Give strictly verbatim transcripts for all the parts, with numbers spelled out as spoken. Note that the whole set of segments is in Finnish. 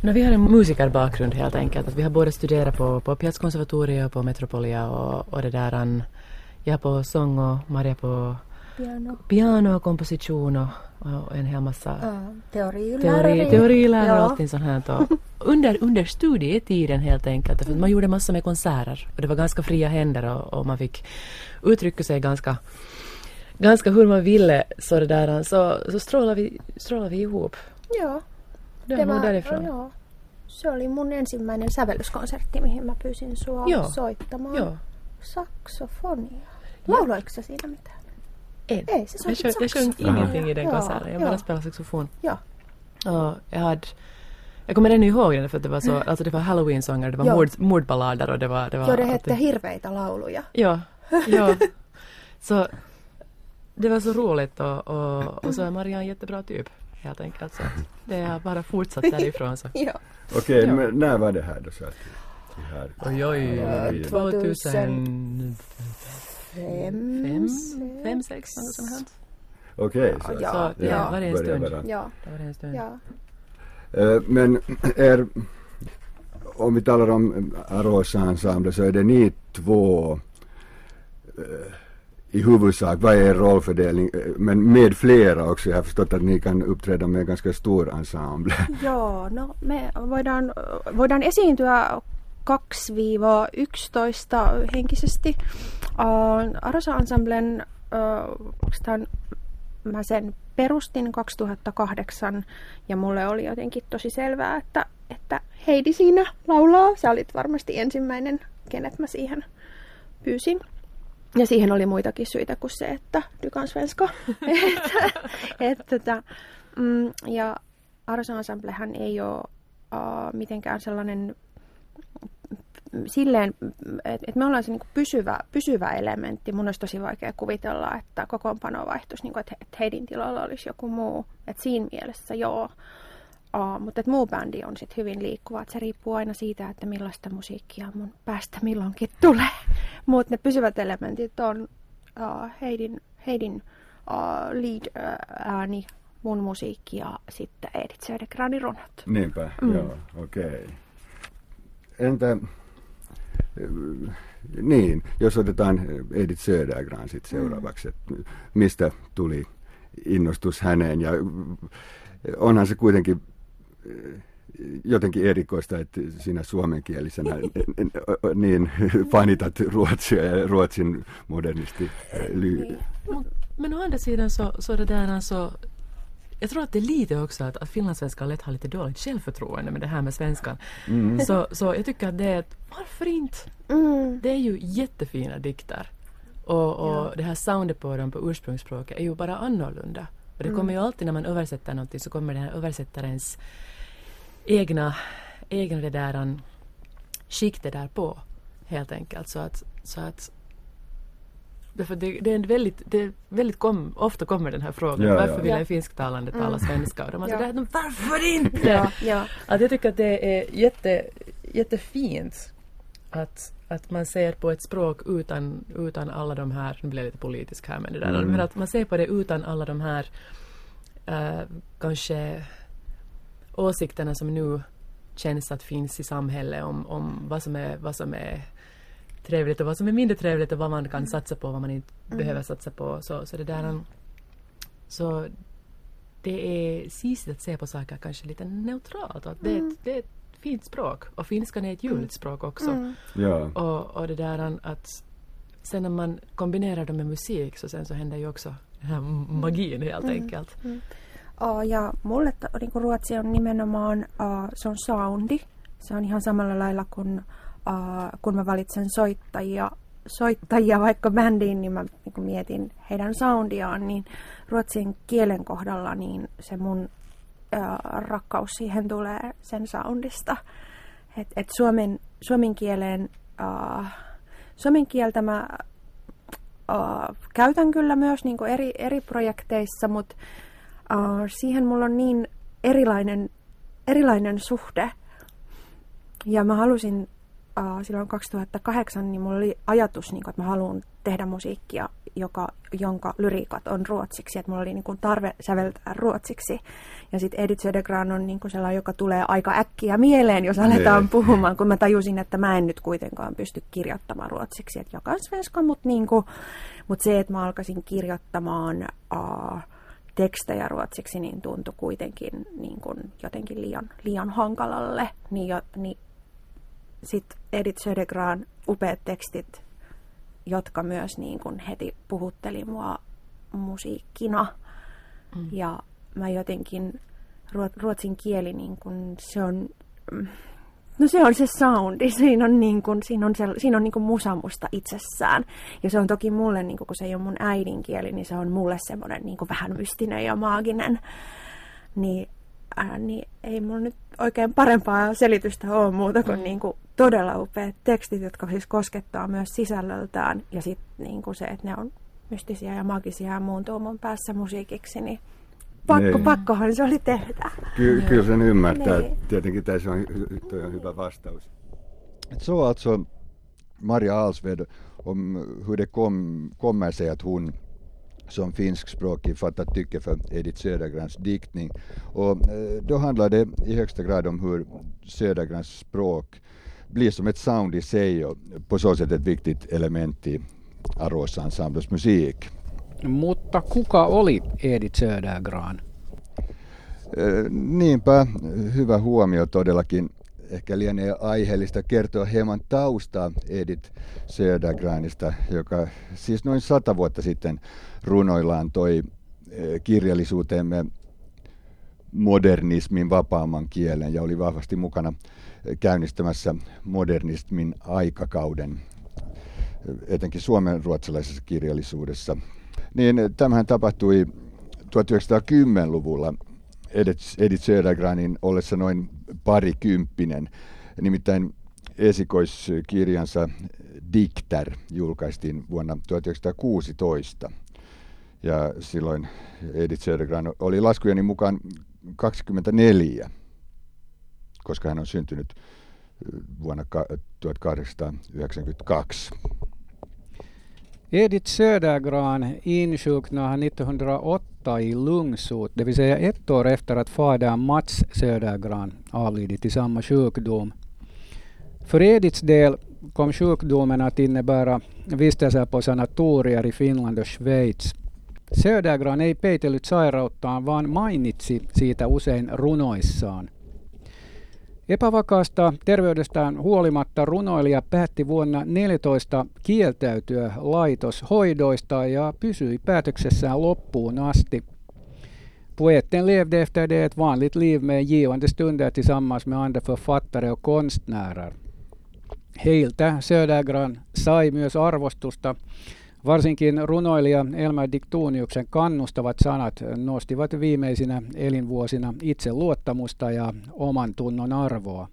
No, vi har en musikerbakgrund helt enkelt. Att vi har både studerat på, på Piazzkonservatoriet och på Metropolia och, och det där. An, jag på sång och Maria på piano, piano och komposition och, och en hel massa uh, teorilärare. Teori, teorilärare ja. och allting sånt här. Och under, under studietiden helt enkelt. För man gjorde massor med konserter och det var ganska fria händer och, och man fick uttrycka sig ganska, ganska hur man ville. Så, det där, så, så strålade, vi, strålade vi ihop. Joo. Det var nog därifrån. Joo. Se oli mun ensimmäinen sävellyskonsertti, mihin mä pyysin sua joo. soittamaan. Joo. Saksofonia. Lauloiko sä siinä mitään? En. Ei, se jag sjöng, jag sjöng ingenting i den ja, konserten. Jag ja. bara spelade saxofon. Ja. Och jag hade... Jag kommer ännu ihåg den för att det var så... Alltså det var Halloween-sånger, det var mord, mordballader och det var... Det var jo, det hette hirveitä lauluja. Ja, ja. Så det var så roligt och, och, och så är Maria en jättebra typ. Helt enkelt. Så det har bara fortsatt därifrån. Så. ja. Okej, okay, men när var det här då? Så att det här, oj, oj, ja, tvåtusen fem, fem, fem, sex, något sånt här. Okej, okay, så, ja, så det ja. var det en stund. Ja. Det var det en stund. Ja. Uh, men är, om vi talar om Arosa ensemble så är det ni två uh, i huvudsak, vad är er rollfördelning, men med flera också. Jag har förstått att ni kan uppträda med ganska stor ensemble. Joo, no me voidaan, voidaan esiintyä kaksi–yksitoista henkisesti. Uh, Arosa-ensemblen uh, mä sen perustin kaksituhattakahdeksan ja mulle oli jotenkin tosi selvää, että, että Heidi siinä laulaa. Sä olit varmasti ensimmäinen, kenet mä siihen pyysin. Ja siihen oli muitakin syitä kuin se, että dykan svenska. että, et, tota, mm, ja Arosa-ensemblehän ei ole uh, mitenkään sellainen silleen, että et me ollaan se niinku pysyvä, pysyvä elementti. Mun olisi tosi vaikea kuvitella, että kokoonpano vaihtuisi, niinku, että et Heidin tilalla olisi joku muu. Että siinä mielessä joo. Uh, mutta et muu bändi on sit hyvin liikkuva. Et se riippuu aina siitä, että millaista musiikkia mun päästä milloinkin tulee. Mutta ne pysyvät elementit on uh, Heidin, Heidin uh, lead-ääni, mun musiikki ja sitten Edith Södergranin runot. Niinpä, mm. joo, okei. Okay. Entä, niin, jos otetaan Edith Södergran sitten seuraavaksi, että mistä tuli innostus häneen ja onhan se kuitenkin jotenkin erikoista, että sinä suomenkielisenä niin fanitat ruotsia ja ruotsin modernisti. Men å andra sidan så, så det där alltså, jag tror att det är lite också att, att finlandssvenskar lätt har lite dåligt självförtroende med det här med svenskan. Mm. Så, så jag tycker att det är ett, varför inte? Mm. Det är ju jättefina dikter. Och, och ja. Det här soundet på dem på ursprungsspråket är ju bara annorlunda. Och det kommer mm. ju alltid när man översätter någonting så kommer den här översättarens egna, egna det där an, skikte där på helt enkelt. Så att, så att därför det, det är en väldigt, det är väldigt kom, ofta kommer den här frågan, ja, varför ja. vill en finsktalande tala mm. svenska? Och de ja. där, varför inte? Ja, ja. Att jag tycker att det är jätte, jättefint att, att man ser på ett språk utan, utan alla de här, nu blir jag lite politisk här med det där, mm. men att man ser på det utan alla de här uh, kanske åsikterna som nu känns att finns i samhället om, om vad, som är, vad som är trevligt och vad som är mindre trevligt och vad man kan mm. satsa på, vad man inte mm. behöver satsa på. Så, så det där, så det är sist att se på saker kanske lite neutralt. Att det, mm. det är ett fint språk och finskan är ett ljuvligt språk också. Mm. Ja. Och, och det där att sen när man kombinerar dem med musik så sen så händer ju också den här magin helt mm. enkelt. Mm. Oh, ja mulle t- niin ruotsi on nimenomaan uh, se on soundi. Se on ihan samalla lailla kuin uh, kun mä valitsen soittajia, soittajia vaikka bändiin, niin mä niin kun mietin heidän soundiaan, niin ruotsin kielen kohdalla niin se mun uh, rakkaus siihen tulee sen soundista. Et, et suomen, suomen kieleen uh, suomen kieltä mä uh, käytän kyllä myös niin kun eri, eri projekteissa, mutta Uh, siihen mulla on niin erilainen, erilainen suhde. Ja mä halusin uh, silloin kaksituhattakahdeksan niin mulla oli ajatus, niin kuin, että mä haluan tehdä musiikkia, joka, jonka lyriikat on ruotsiksi. Että mulla oli niin kuin, tarve säveltää ruotsiksi. Ja sitten Edith Södergran on niin kuin sellainen, joka tulee aika äkkiä mieleen, jos aletaan puhumaan, kun mä tajusin, että mä en nyt kuitenkaan pysty kirjoittamaan ruotsiksi. Että joka on svenska, mutta niin kuin, mut se, että mä alkaisin kirjoittamaan uh, tekstejä ruotsiksi, niin tuntui kuitenkin niin kuin, jotenkin liian, liian hankalalle. Niin, jo, niin sitten Edith Södergran upeat tekstit, jotka myös niin kuin heti puhutteli mua musiikkina. Mm. Ja mä jotenkin, ruotsin kieli, niin kuin, se on, no se on se soundi, siinä on, niin kuin, siinä on, se, siinä on niin kuin musamusta itsessään. Ja se on toki mulle, niin kuin, kun se ei ole mun äidinkieli, niin se on mulle semmoinen niin kuin vähän mystinen ja maaginen. Niin, äh, niin ei mulla nyt oikein parempaa selitystä ole muuta kuin, mm. niin kuin todella upeat tekstit, jotka siis koskettaa myös sisällöltään. Ja sitten niin kuin se, että ne on mystisiä ja magisia ja muuntuu mun päässä musiikiksi, niin pakko, niin. pakkohan se oli tehdä. Ky- kyllä sen ymmärtää. Niin. Tietenkin tässä on, toi on hyvä vastaus. Så alltså Maria Alsved om hur det kom, kommer sig att hon som finskspråkig fattat tycke för Edith Södergrans diktning. Och eh, då handlar det i högsta grad om hur Södergrans språk blir som ett sound i sig och på så sätt ett viktigt element i Arosa Ensembles musik. Mutta kuka oli Edith Södergran? Eh, niinpä, hyvä huomio todellakin. Ehkä lienee aiheellista kertoa hieman taustaa Edith Södergranista, joka siis noin sata vuotta sitten runoillaan toi kirjallisuuteemme modernismin vapaamman kielen ja oli vahvasti mukana käynnistämässä modernismin aikakauden, etenkin suomenruotsalaisessa kirjallisuudessa. Niin tämähän tapahtui tuhatyhdeksänsataakymmenluvulla Edith Södergranin ollessa noin parikymppinen. Nimittäin esikoiskirjansa Dikter julkaistiin vuonna tuhatyhdeksänsataakuusitoista. Ja silloin Edith Södergran oli laskujeni mukaan kaksikymmentäneljä, koska hän on syntynyt vuonna tuhatkahdeksansataayhdeksänkymmentäkaksi. Edith Södergran insjuknade nittonhundraåtta i lungsot, det vill säga ett år efter att fadern Mats Södergran avlidit i samma sjukdom. För Ediths del kom sjukdomen att innebära vistelser på sanatorier i Finland och Schweiz. Södergran ei peitellyt sairauttaan, vaan mainitsi siitä usein runoissaan. Epävakaasta terveydestään huolimatta runoilija päätti vuonna neljätoista kieltäytyä laitoshoidoista ja pysyi päätöksessään loppuun asti. Poeten levde efter det ett vanligt liv med givande stunder tillsammans med andra författare och konstnärer. Heiltä Södergran sai myös arvostusta. Varsinkin runoilija Elmer Diktoniuksen kannustavat sanat nostivat viimeisinä elinvuosina itseluottamusta ja oman tunnon arvoa.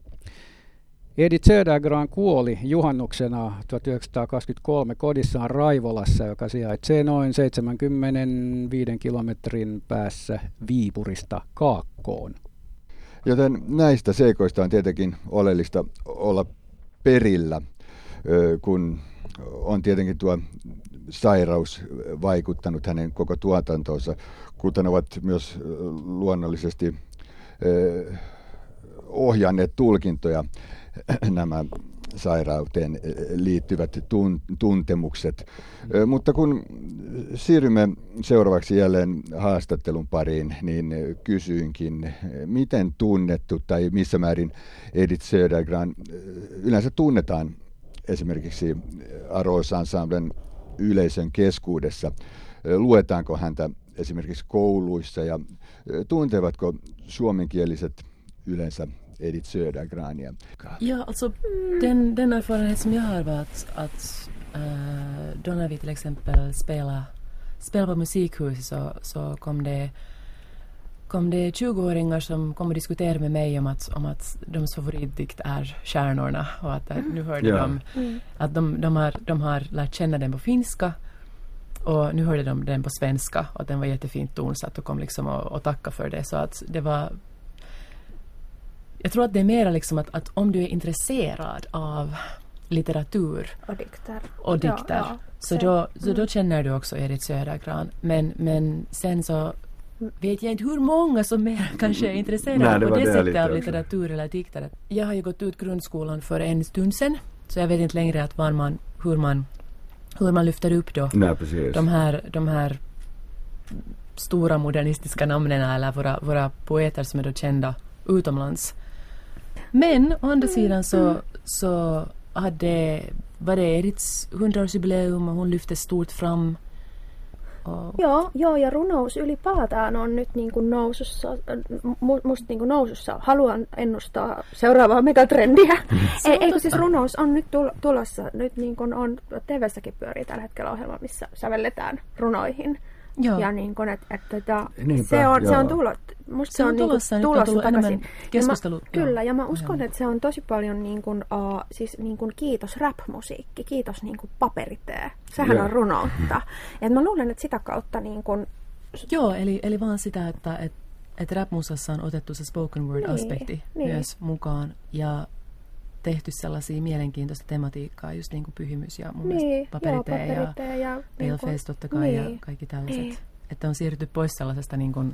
Edith Södergran kuoli juhannuksena tuhatyhdeksänsataakaksikymmentäkolme kodissaan Raivolassa, joka sijaitsee noin seitsemänkymmentäviisi kilometrin päässä Viipurista Kaakkoon. Joten näistä seikoista on tietenkin oleellista olla perillä, kun on tietenkin tuo sairaus vaikuttanut hänen koko tuotantonsa, kuten ovat myös luonnollisesti ohjanneet tulkintoja nämä sairauteen liittyvät tuntemukset. Mutta kun siirrymme seuraavaksi jälleen haastattelun pariin, niin kysyinkin, miten tunnettu tai missä määrin Edith Södergran yleensä tunnetaan esimerkiksi Arosa Ensemblen yleisön keskuudessa. Luetaanko häntä esimerkiksi kouluissa ja tuntevatko suomenkieliset yleensä Edith Södergrania? Ja, alltså den, den erfarenhet som jag har var att, att äh, då när vi till exempel spelar, spelar på musikhuset så, så kom det kom det tjugo-åringar som kom och diskuterade med mig om att, om att deras favoritdikt är Stjärnorna och att mm. nu hörde yeah. de att de, de, har, de har lärt känna den på finska och nu hörde de den på svenska och att den var jättefint tonsatt och kom liksom och, och tacka för det, så att det var jag tror att det är mer liksom att, att om du är intresserad av litteratur Och dikter. och dikter Ja, ja. så, då, så då känner du också Edith Södergran. Men, men sen så vet jag inte hur många som mer kanske är intresserade Nej, det på var det det sättet lite av också. litteratur eller dikter. Jag har ju gått ut grundskolan för en stund sedan, så jag vet inte längre att var man, hur, man, hur man lyfter upp då Nej, precis. de här, de här stora modernistiska namnen eller våra, våra poeter som är då kända utomlands. Men å andra sidan så, så hade, var det Ediths hundraårsjubileum och hon lyfte stort fram. Och, Joo, joo, ja runous ylipäätään on nyt niin kuin nousussa, mu- musta niin kuin nousussa. Haluan ennustaa seuraavaa megatrendiä. Ei, eikö siis runous on nyt tul- tulossa, nyt niin kuin on, T V:ssäkin pyörii tällä hetkellä ohjelma, missä sävelletään runoihin. Joo. Ja niin kuin, että et, tota, Niinpä, se on, se on joo. tullut, musta Se se on on, niin tulossa, kuin, nyt on tulossa tullut takaisin. enemmän keskustelu- Ja mä, kyllä, joo. ja mä uskon, Joo. että se on tosi paljon niin kuin, uh, siis niin kuin kiitos rap-musiikki, kiitos niin kuin paperitee. Sehän Joo. on runoutta. Ja mä luulen, että sitä kautta niin kuin, Joo, eli, eli vaan sitä, että et, et rap-musassa on otettu se spoken word-aspekti Niin, niin, niin. myös mukaan ja tehty sellaisia mielenkiintoista tematiikkaa, just niin kuin pyhimys ja mun niin, mielestä paperitee joo, ja paperitee ja niin kuin, paleface totta kai ja niin. kaikki tällaiset. Niin. Että on siirrytty pois sellaisesta niin kuin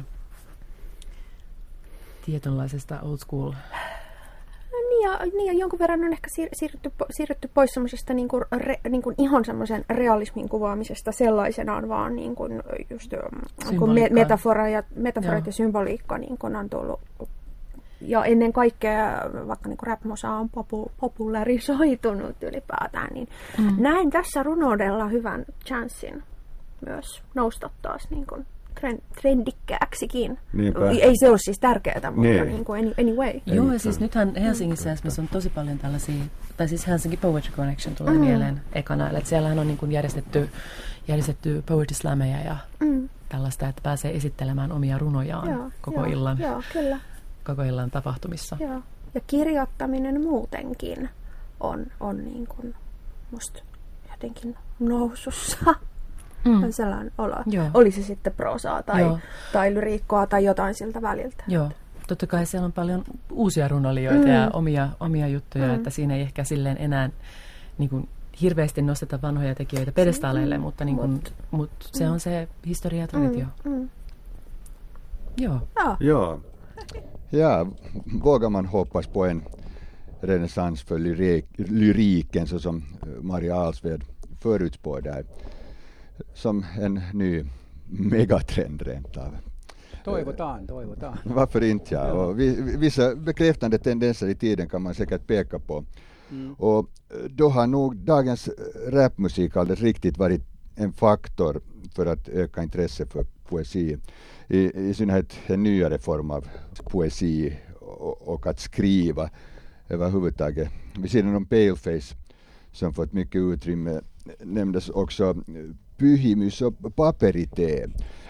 tietynlaisesta old school. Niin ja, niin ja jonkun verran on ehkä siir- siirrytty, po- siirrytty pois semmoisesta niin kuin re, niin kuin ihan semmoisen realismin kuvaamisesta sellaisenaan, vaan niin kuin just um, kun me, Symboliikkaa. metafora ja, metaforat Joo. ja symboliikka niin kuin on tullut. Ja ennen kaikkea, vaikka niin kuin rap-musa on popu, popularisoitunut ylipäätään, niin mm. näen tässä runoudella hyvän chanssin myös nousta taas niin kuin trend, trendikkääksikin. Niinpä. Ei se ole siis tärkeää, mutta Niin. niin kuin anyway. Joo, ja siis nythän Helsingissä esimerkiksi on tosi paljon tällaisia, tai siis Helsinki Poetry Connection tulee mm. mieleen ekana, että siellähän on niin kuin järjestetty, järjestetty poetry slameja ja Mm. tällaista, että pääsee esittelemään omia runojaan Joo, koko joo, illan. Joo, kyllä. koko illan tapahtumissa. Joo. Ja kirjoittaminen muutenkin on, on niin kuin musta jotenkin nousussa. Mm. On sellainen olo. Joo. Oli se sitten prosaa tai, Joo. tai lyriikkoa tai jotain siltä väliltä. Joo, totta kai siellä on paljon uusia runolijoita Mm. ja omia, omia juttuja, Mm. että siinä ei ehkä silleen enää niin kuin, hirveästi nosteta vanhoja tekijöitä pedestaaleille, mutta, niin kuin, Mut. mut se on se historia ja traditio. Mm. Mm. Joo. Ja. Joo. Ja, vågar man hoppas på en renässans för lyrik, lyriken så som Maria Alsved förutspår där, som en ny megatrend rent av. Toivotaan, toivotaan. Varför inte, ja. Och vi- vissa bekräftande tendenser i tiden kan man säkert peka på. Mm. Och då har nog dagens rapmusik alldeles riktigt varit en faktor för att öka intresse för poesi. I, i synnerhet en nyare form av poesi och, och att skriva överhuvudtaget. Vid sidan om Paleface som fått mycket utrymme nämndes också Pyhimys och Paperité.